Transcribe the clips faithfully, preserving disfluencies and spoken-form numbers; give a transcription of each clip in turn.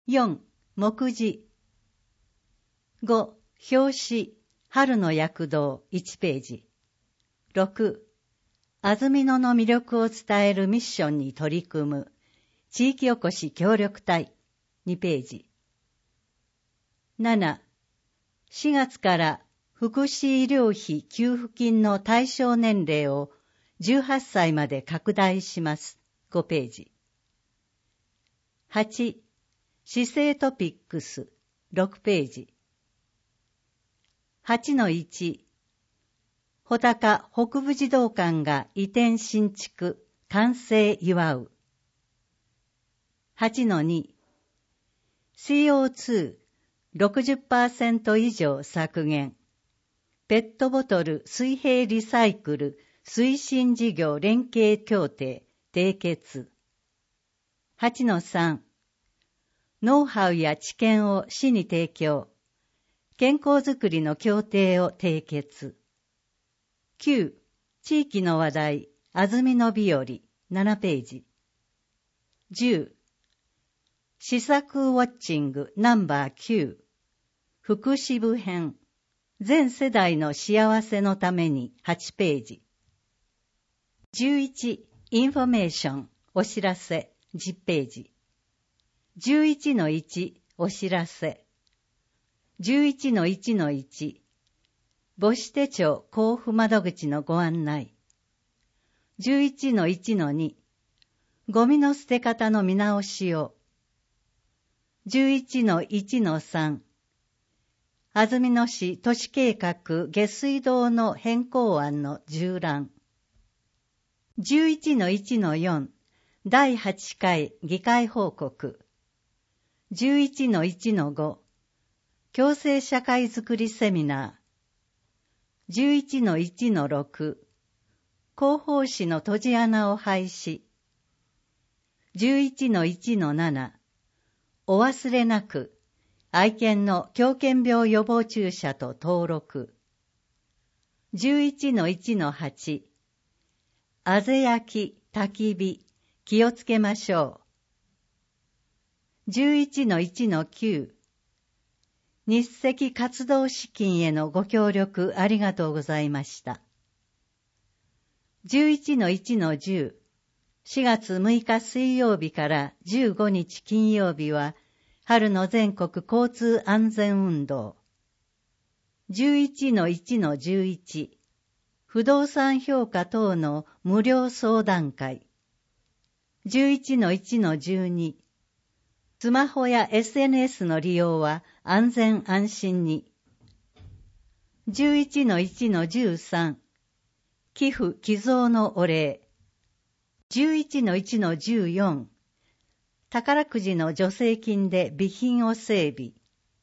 よん、目次。ご、表紙、春の躍動いちページ。ろく、安曇野の魅力を伝えるミッションに取り組む地域おこし協力隊にページ。なな、しがつから福祉医療費給付金の対象年齢をじゅうはっさいまで拡大しますごページ。はち、市政トピックスろくページ。はちのいち、穂高北部児童館が移転新築完成祝う。はちのに、シーオーツーろくじゅっパーセント 以上削減。ペットボトル水平リサイクル推進事業連携協定締結。はちのさん、ノウハウや知見を市に提供。健康づくりの協定を締結。きゅう、地域の話題、安曇野日和ななページ。じゅう、施策ウォッチングナンバーきゅう、福祉部編、全世代の幸せのためにはちページ。じゅういち、インフォメーション、お知らせじゅっページ。じゅういちのいち、お知らせ。じゅういちのいちのいち、母子手帳交付窓口のご案内。じゅういちのいちのに、ゴミの捨て方の見直しを。じゅういちのいちのさん、安曇野市都市計画下水道の変更案の縦覧。じゅういちのいちのよん、だいはちかい議会報告。じゅういちのいちのご、共生社会づくりセミナー。じゅういちのいちのろく、広報誌の閉じ穴を廃止。じゅういちのいちのなな、お忘れなく、愛犬の狂犬病予防注射と登録。じゅういちのいちのはち、あぜ焼き、焚き火、気をつけましょう。じゅういちのいちのきゅう、日赤活動資金へのご協力ありがとうございました。じゅういちのいちのじゅう、しがつむいか水曜日からじゅうごにち金曜日は、春の全国交通安全運動。じゅういちのいちのじゅういち、不動産評価等の無料相談会。じゅういちのいちのじゅうに、スマホや エスエヌエス の利用は安全安心に。じゅういちのいちのじゅうさん、寄付寄贈のお礼。じゅういちのいちのじゅうよん、宝くじの助成金で備品を整備。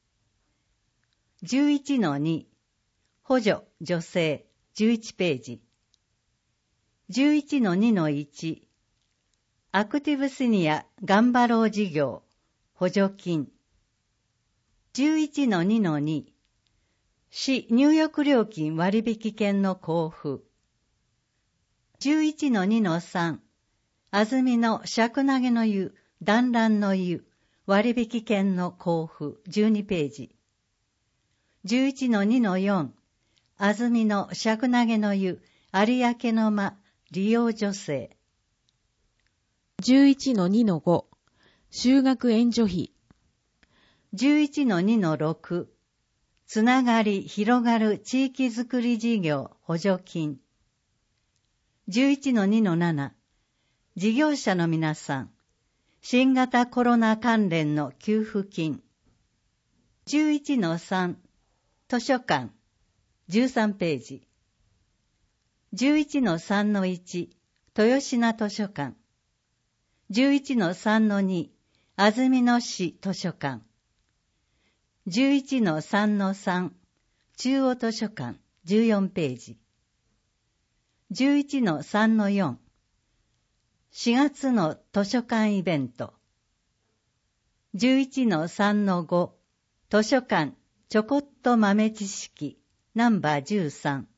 じゅういちのに、補助助成じゅういちページ。じゅういちのにのいち、アクティブシニア頑張ろう事業補助金。じゅういちのにのに、市入浴料金割引券の交付。じゅういちのにのさん、安曇野尺投げの湯、団らんの湯、割引券の交付じゅうにページ。じゅういちのにのよん、安曇野尺投げの湯、有明の間、利用助成。 じゅういちのにのご、就学援助費。 じゅういちのにのろく、つながり広がる地域づくり事業補助金。じゅういちのにのなな、事業者の皆さん、新型コロナ関連の給付金。じゅういちのさん、図書館、じゅうさんページ。じゅういちのさんのいち、豊品図書館。じゅういちのさんのに、安曇野市図書館。じゅういちのさんのさん、中央図書館、じゅうよんページ。じゅういちのさんのよん、しがつの図書館イベント。じゅういちのさんのご、図書館ちょこっと豆知識ナンバーじゅうさん。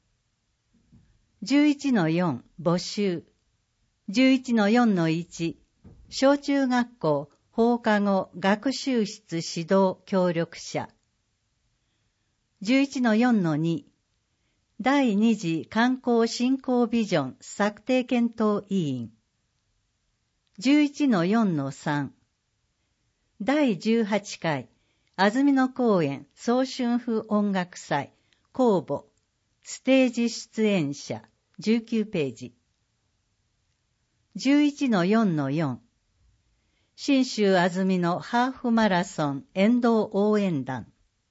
じゅういちのよん、募集。じゅういちのよんのいち、小中学校放課後学習室指導協力者。じゅういちのよんのに、第二次観光振興ビジョン策定検討委員。じゅういちのよんのさん、第じゅうはち回安曇野公園早春風音楽祭公募ステージ出演者じゅうきゅうページ。じゅういちのよんのよん、信州安曇野ハーフマラソン沿道応援団。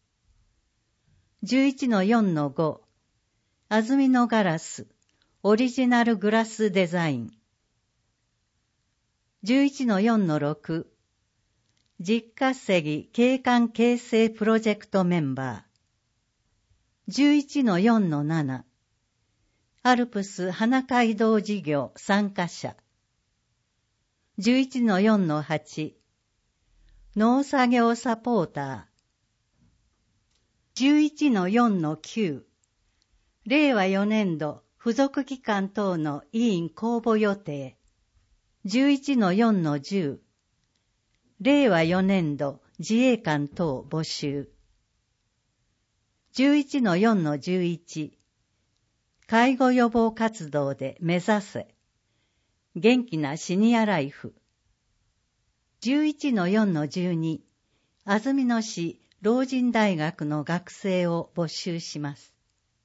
じゅういちのよんのご、安曇野ガラスオリジナルグラスデザイン。じゅういちのよんのろく、実稼ぎ景観形成プロジェクトメンバー。じゅういちのよんのなな、アルプス花街道事業参加者。じゅういちのよんのはち、農作業サポーター。じゅういちのよんのきゅう、れいわよねん度付属機関等の委員公募予定。じゅういちのよんのじゅう、れいわよねん度自衛官等募集。じゅういちのよんのじゅういち、介護予防活動で目指せ。元気なシニアライフ。じゅういちのよんのじゅうに、安曇野市老人大学の学生を募集します。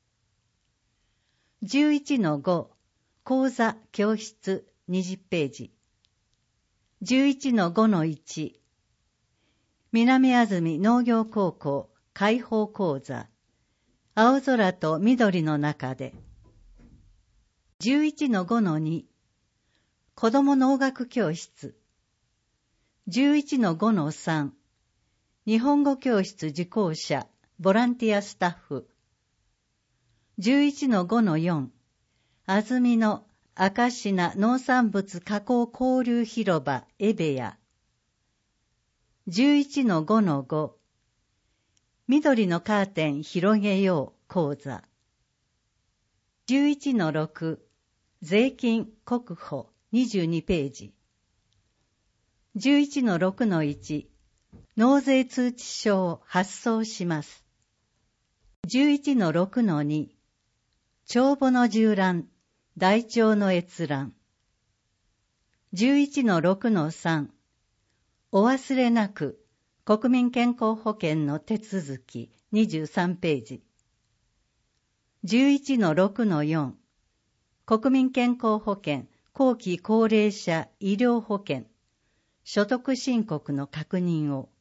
じゅういちのご、講座教室にじゅうページ。じゅういちのごのいち、南安曇農業高校開放講座青空と緑の中で。じゅういちのごのに、子ども農学教室。じゅういちのごのさん、日本語教室受講者ボランティアスタッフ。じゅういちのごのよん、安曇野赤品農産物加工交流広場エベヤ。じゅういちのごのご、緑のカーテン広げよう講座。じゅういちのろく、税金国保にじゅうにページ。じゅういちのろくのいち、納税通知書を発送します。じゅういちのろくのに、帳簿の縦覧、台帳の閲覧。じゅういちのろくのさん、お忘れなく国民健康保険の手続きにじゅうさんページ。じゅういちのろくのよん、国民健康保険後期高齢者医療保険所得申告の確認を。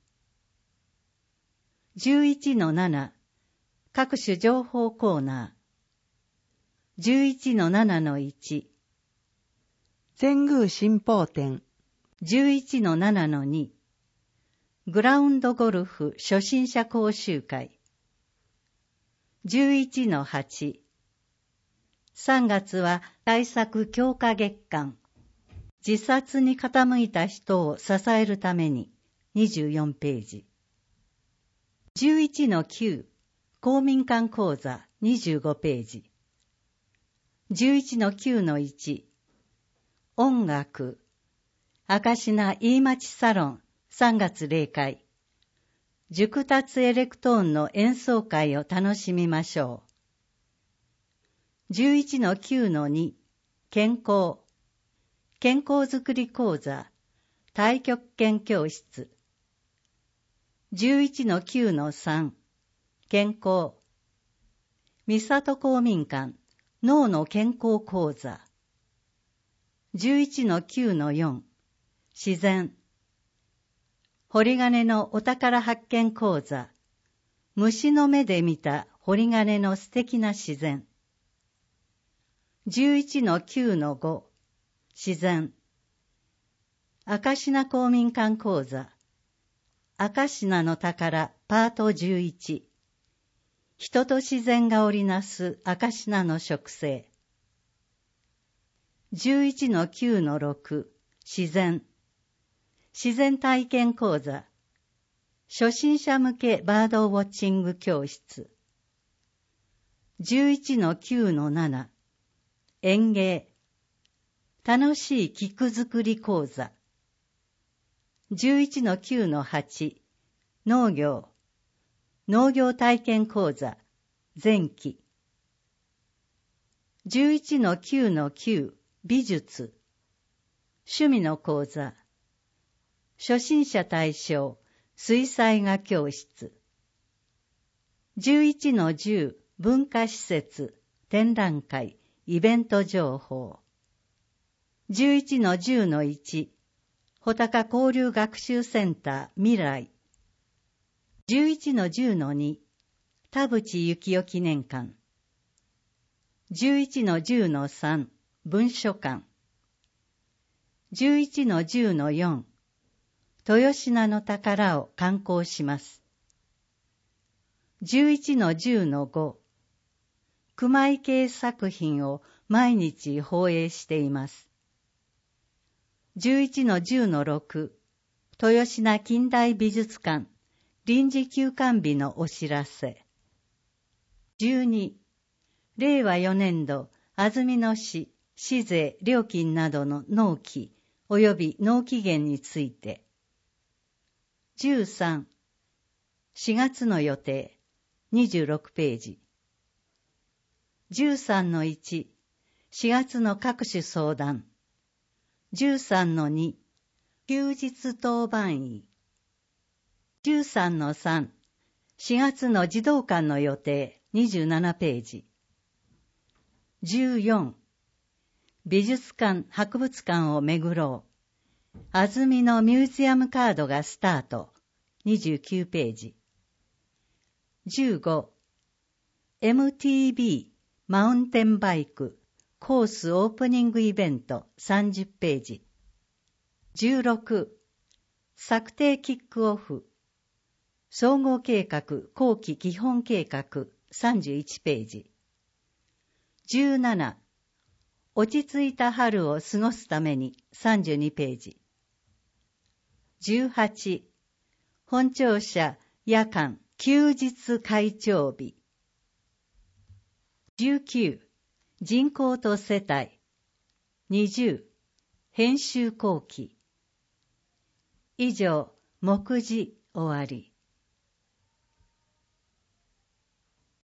じゅういちのなな、各種情報コーナー。じゅういちのななのいち、 遷宮新報展。 じゅういちのななのに、グラウンドゴルフ初心者講習会。じゅういちのはち、さんがつは対策強化月間。自殺に傾いた人を支えるためににじゅうよんページ。じゅういちのきゅう、公民館講座にじゅうごページ。じゅういちのきゅうのいち、音楽、赤品飯町サロンさんがつ例会。熟達エレクトーンの演奏会を楽しみましょう。じゅういちのきゅうのに、健康、健康づくり講座、太極拳教室。じゅういちのきゅうのさん、健康、三郷公民館、脳の健康講座。じゅういちのきゅうのよん、自然。針金のお宝発見講座。虫の目で見た針金の素敵な自然。じゅういちのきゅうのご、自然。赤品公民館講座。赤品の宝パートじゅういち。人と自然が織りなす赤品の植生。じゅういちのきゅうのろく、自然。自然体験講座。初心者向けバードウォッチング教室。じゅういちのきゅうのなな、園芸。楽しい菊作り講座。 じゅういちのきゅうのはち、農業、農業体験講座、前期。じゅういちのきゅうのきゅう、美術、趣味の講座、初心者対象、水彩画教室。じゅういちのじゅう、文化施設、展覧会、イベント情報。じゅういちのじゅうのいち、穂高交流学習センター未来。じゅういちのじゅうのに、田淵幸雄記念館。じゅういちのじゅうのさん、文書館。じゅういちのじゅうのよん、豊品の宝を観光します。じゅういちのじゅうのご、熊井系作品を毎日放映しています。じゅういちのじゅうのろく、豊品近代美術館臨時休館日のお知らせ。じゅうに、れいわよねんど安曇野市市税料金などの納期及び納期限について。じゅうさん、しがつの予定にじゅうろくページ。じゅうさんのいち、しがつの各種相談。じゅうさんのに、休日当番医。じゅうさんのさん、しがつの児童館の予定にじゅうななページ。じゅうよん、美術館博物館を巡ろう。安曇野ミュージアムカードがスタートにじゅうきゅうページ。じゅうご、エムティービー マウンテンバイクコースオープニングイベントさんじゅうページ。じゅうろく、策定キックオフ総合計画後期基本計画さんじゅういちページ。じゅうなな、落ち着いた春を過ごすためにさんじゅうにページ。じゅうはち、本庁舎夜間休日会長日。じゅうきゅう、人口と世帯。にじゅう、編集後期。以上、目次終わり。